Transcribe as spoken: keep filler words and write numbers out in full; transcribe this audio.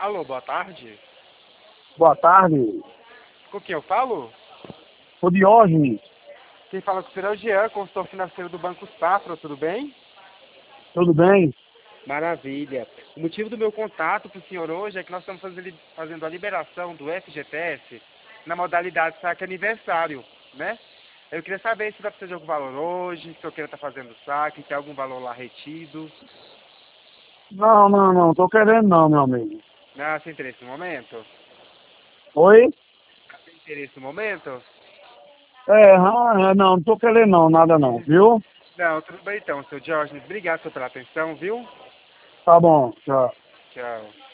Alô, boa tarde. Boa tarde. Com quem eu falo? Sou Diógenes. Quem fala com o senhor é o Jean, consultor financeiro do Banco Safra, tudo bem? Tudo bem? Maravilha. O motivo do meu contato para o senhor hoje é que nós estamos fazendo, fazendo a liberação do F G T S na modalidade saque aniversário, né? Eu queria saber se vai precisar de algum valor hoje, se o senhor queira estar fazendo saque, tem algum valor lá retido. Não, não, não. Tô querendo não, meu amigo. Não, sem interesse no momento? Oi? Sem interesse no momento? É, ah, é, não, não tô querendo não, nada não, viu? Não, tudo bem então, seu Diógenes. Obrigado senhor, pela atenção, viu? Tá bom, tchau. Tchau.